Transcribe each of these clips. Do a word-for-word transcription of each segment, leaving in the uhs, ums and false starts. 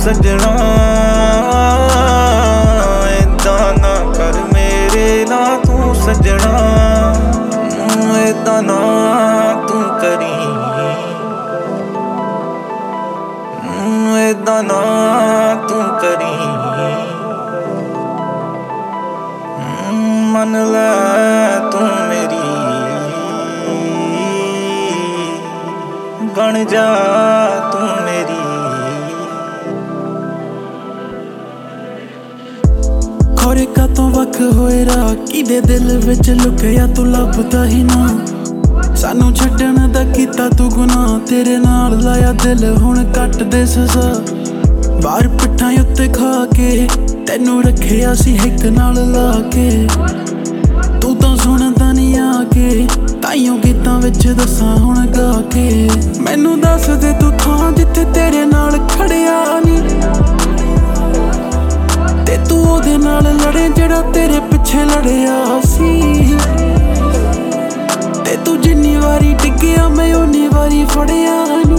सजना, ऐदा ना कर मेरे ना तू सजना, ऐदा ना तू करी, ऐदा ना तू करी। मन लै तू मेरी, बन जा तू मेरी। खोरे का तो वख होए राह किदे दिल विच लुकिया तू लभदा ही ना, सानू छड्डण दा कीता तू गुनाह, तेरे नाल लाया दिल हुण कट दे सज़ा। बाहर पिट्ठां उत्ते खा के तैनू रखिया सी हिक नाल ला के, तू तां सुणदा नहीं आके, ताइयों गीतां विच दसां हुण गा के। मैनू दस दे तू थां जिथे तेरे नाल खड़िया नी, ते तू ओदे नाल लड़े जेड़ा तेरे पिछे लड़िया सी, ते तू जिन्नी वारी डिग्गिया मैं उन्नी वारी फड़िया नी,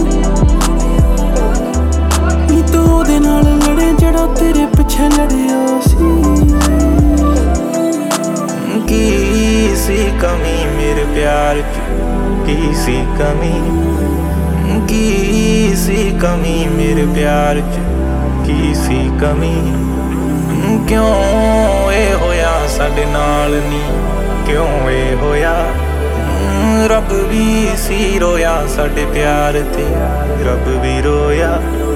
नी तू ओदे नाल लड़े जेड़ा तेरे पिछे लड़िया सी। की सी कमी मेरे प्यार च, की सी कमी, की सी कमी मेरे प्यार च, की सी कमी। क्यों ए होया साडे नाल नी, क्यों ए होया, रब भी सी रोया साडे प्यार ते, रब भी रोया।